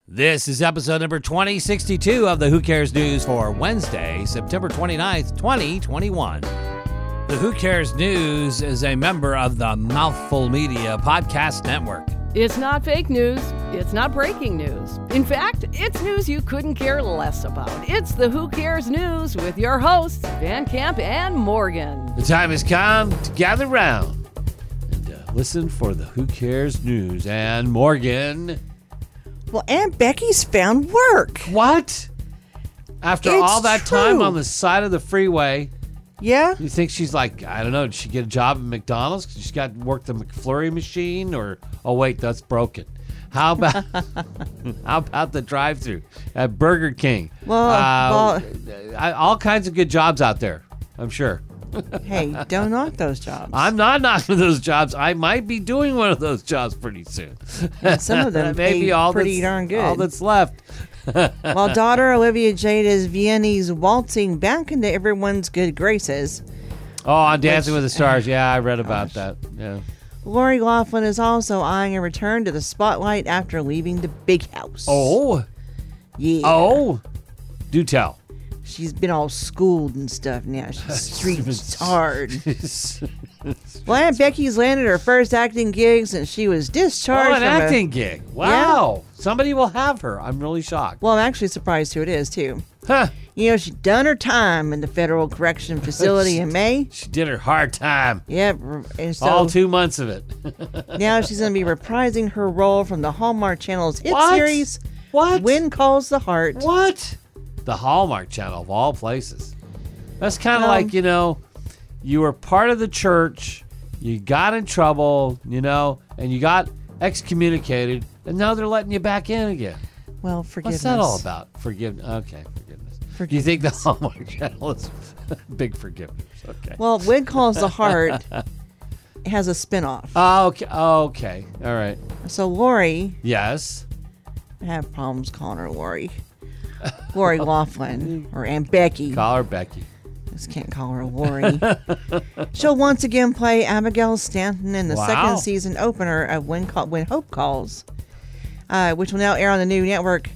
This is episode number 2062 of the Who Cares News for Wednesday, September 29th, 2021. The Who Cares News is a member of the Mouthful Media Podcast Network. It's not fake news. It's not breaking news. In fact, it's news you couldn't care less about. It's the Who Cares News with your hosts, Van Camp and Morgan. The time has come to gather round and listen for the Who Cares News. And Morgan... Well, Aunt Becky's found work. What? After It's all that true. time on the side of the freeway, Yeah? you think she's like, I don't know, did she get a job at McDonald's? She's got to work the McFlurry machine? Or, oh, wait, that's broken. How about the drive-thru at Burger King? Well, all kinds of good jobs out there, I'm sure. Hey, don't knock those jobs. I'm not knocking those jobs. I might be doing one of those jobs pretty soon. Some of them Maybe pay all pretty that's, darn good. all that's left. While daughter Olivia Jade is Vianney's waltzing back into everyone's good graces, Oh, on Dancing with the Stars. Yeah, I read about that. Yeah. Lori Loughlin is also eyeing a return to the spotlight after leaving the big house. Oh. Yeah. Oh. Do tell. She's been all schooled and stuff now. She's street hard. Well, Aunt Becky's landed her first acting gig since she was discharged Oh, an from a- acting gig. Wow. Somebody will have her. I'm really shocked. Well, I'm actually surprised who it is, too. Huh. You know, she done her time in the federal correction facility in May. She did her hard time. Yep. And so All 2 months of it. now she's going to be reprising her role from the Hallmark Channel's hit What? series, What? When Calls the Heart. What? The Hallmark Channel of all places. That's kind of like, you were part of the church, you got in trouble, and you got excommunicated, and now they're letting you back in again. Well, forgiveness. What's that all about? Forgiveness. Okay, forgiveness. Do you think the Hallmark Channel is big forgiveness? Okay. Well, When Calls the Heart has a spinoff. Okay. All right. So Lori, Yes. I have problems calling her Lori. Lori Loughlin, or Aunt Becky. Call her Becky. Just can't call her Lori. She'll once again play Abigail Stanton in the Wow. second season opener of When Hope Calls, which will now air on the new network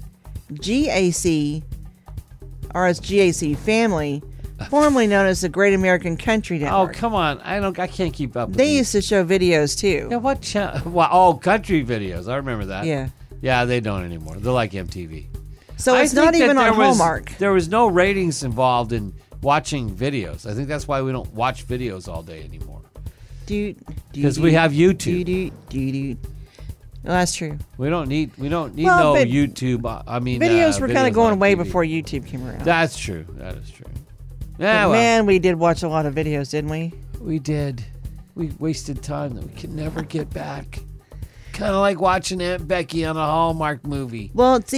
GAC, or as GAC Family, formerly known as the Great American Country Oh, Network. come on. I can't keep up with They these. used to show videos too. Yeah, what channel? Wow. Oh, country videos. I remember that. Yeah. Yeah, they don't anymore. They're like MTV. So it's I think not that even on there was- Hallmark. There was no ratings involved in watching videos. I think that's why we don't watch videos all day anymore. Because we have YouTube. No, that's true. We don't need Well, no but YouTube. I mean, Videos were kind videos of going on way TV. before YouTube came around. That's true. That is true. But Yeah, well, man, we did watch a lot of videos, didn't we? we did. We wasted time that we could never get back. Kind of like watching Aunt Becky on a Hallmark movie. Well, it's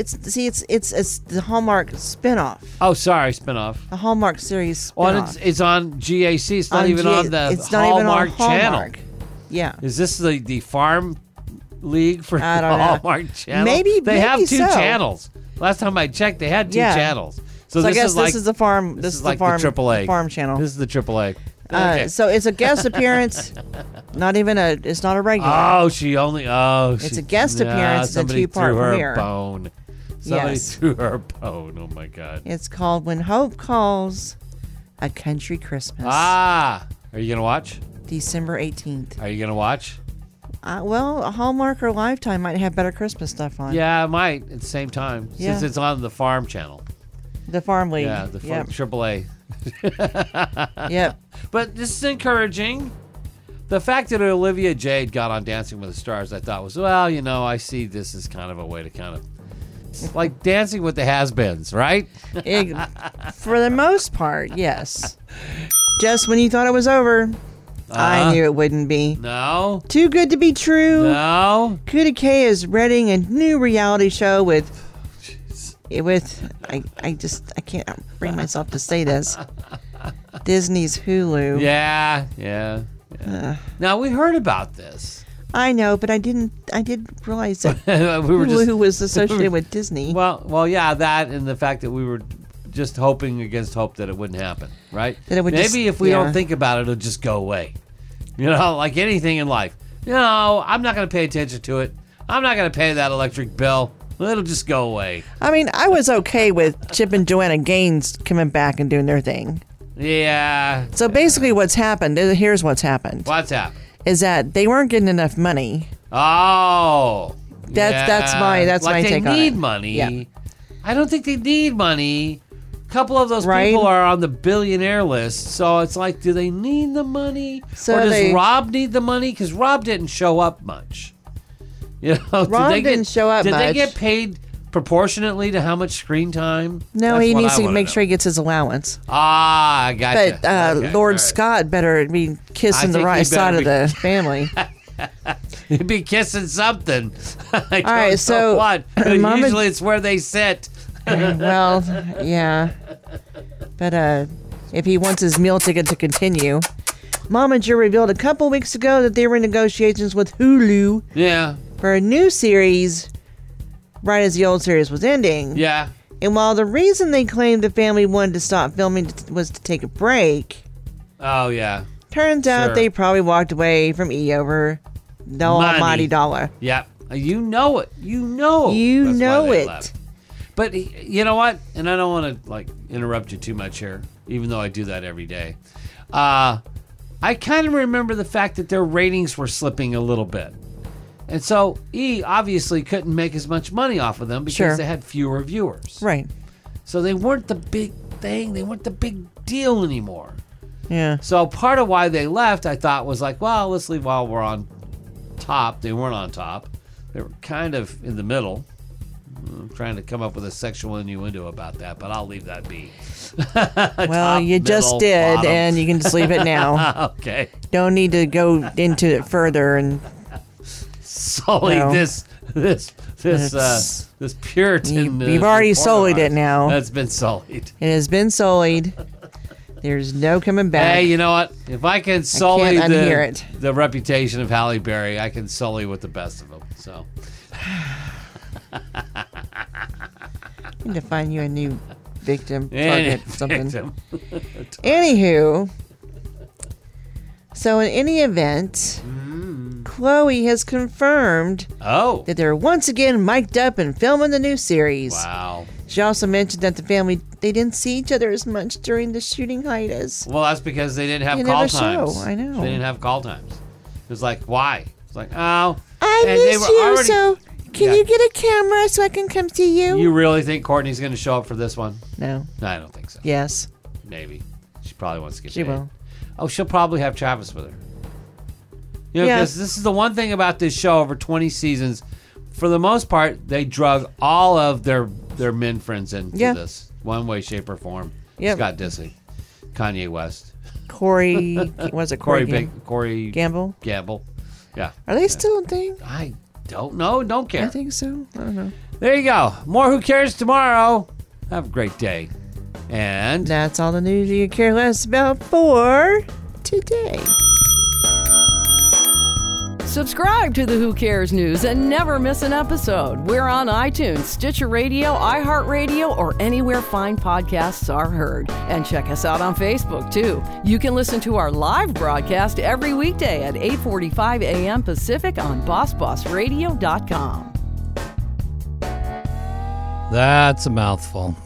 the Hallmark spinoff, Oh, sorry, spinoff. the Hallmark series Oh, and spinoff. it's on GAC. It's not even on the it's not even on Hallmark channel. Hallmark. Yeah. Is this the Farm League for I the don't know. Hallmark channel? Maybe- they have maybe two so. channels. Last time I checked, they had two Yeah. channels. So So I this guess is like this is the farm. this This is is like the farm. the AAA the farm channel. This is the AAA. Okay. So it's a guest appearance. Not even a. It's not a regular. Oh, she only. Oh, It's she- a guest appearance. It's a somebody two-part threw her premiere. a bone. Somebody Yes. threw her a bone. Oh my God. It's called When Hope Calls, A Country Christmas. Ah, are you gonna watch? December 18th. Are you gonna watch? Well, a Hallmark or Lifetime might have better Christmas stuff on. Yeah, I might at the same time since Yeah. it's on the Farm channel. The Farm League. Yeah, the Yep. AAA. Yep. But this is encouraging. The fact that Olivia Jade got on Dancing with the Stars, I thought was, well, I see this as kind of a way to kind of like Dancing with the Has-Beens, right? For the most part, yes. Just when you thought it was over, I knew it wouldn't be. No, Too good to be true. no. Kuda K is readying a new reality show with I can't bring myself to say this. Disney's Hulu. Yeah. Now we heard about this. I know, but I didn't realize that We were just Hulu was associated with Disney. well, yeah, that and the fact that we were just hoping against hope that it wouldn't happen, right? That it would Maybe just- if we yeah. don't think about it, it'll just go away. Like anything in life. I'm not going to pay attention to it. I'm not going to pay that electric bill. It'll just go away. I mean, I was okay with Chip and Joanna Gaines coming back and doing their thing. Yeah. So basically what's happened, here's what's happened, What's happened? is that they weren't getting enough money. Oh. That's my like take they on need it. money. Yeah. I don't think they need money. A couple of those Right. people are on the billionaire list, so it's like, do they need the money? So or does they- Rob need the money? Because Rob didn't show up much. You know, Rob didn't show up Did they much. get paid proportionately to how much screen time? No, That's he what needs I to wanna make know. sure he gets his allowance. Ah, I gotcha. But Okay, Lord all right. Scott better be kissing I the think right he side better of the family. He'd be kissing something. I don't right, know so, what. Mama- Usually it's where they sit. Well, yeah. But if he wants his meal ticket to continue. Mama Joe revealed a couple weeks ago that they were in negotiations with Hulu Yeah, for a new series right as the old series was ending. yeah. And while the reason they claimed the family wanted to stop filming was to take a break, Oh, yeah. turns out Sure. they probably walked away from E over the Money. almighty dollar. Yeah. You know it. You know. You That's why know they it. left. But you know what? And I don't want to like interrupt you too much here, even though I do that every day. I kind of remember the fact that their ratings were slipping a little bit. And so E obviously couldn't make as much money off of them because Sure. they had fewer viewers. Right. So they weren't the big thing. They weren't the big deal anymore. Yeah. So part of why they left, I thought, was like, well, let's leave while we're on top. They weren't on top. They were kind of in the middle. I'm trying to come up with a sexual innuendo about that, but I'll leave that be. Well, Top, you just middle, did, bottom. and you can just leave it now. Okay. Don't need to go into it further. And Sully No. this Puritan. You've already reporter sullied on it now. That's been sullied. it has been sullied. There's no coming back. Hey, you know what? If I can sully can't unhear it. the reputation of Halle Berry, I can sully with the best of them. So. need to find you a new victim, Eh, target, something. victim. Anywho, so in any event, Chloe has confirmed Oh. that they're once again mic'd up and filming the new series. Wow. She also mentioned that the family, they didn't see each other as much during the shooting hiatus. Well, that's because they didn't have They call never times. show, I know. They didn't have call times. It was like, why? It's like, oh. I and they miss were you, already- so can Yeah. you get a camera so I can come see you? You really think Courtney's going to show up for this one? No. No, I don't think so. Yes, Maybe. She probably wants to get she paid. will. Oh, she'll probably have Travis with her. You know, Yeah. because this is the one thing about this show over 20 seasons. For the most part, they drug all of their men friends into Yeah. this, one way, shape, or form. Yep. Scott Disick, Kanye West, Corey, was it Corey? Corey Gamble? Gamble. Yeah. Are they still a thing? I don't know. Don't care. I think so. I don't know. There you go. More Who Cares tomorrow. Have a great day. And That's all the news you care less about for today. Subscribe to the Who Cares News and never miss an episode. We're on iTunes, Stitcher Radio, iHeartRadio, or anywhere fine podcasts are heard. And check us out on Facebook, too. You can listen to our live broadcast every weekday at 8:45 a.m. Pacific on BossBossRadio.com. that's a mouthful.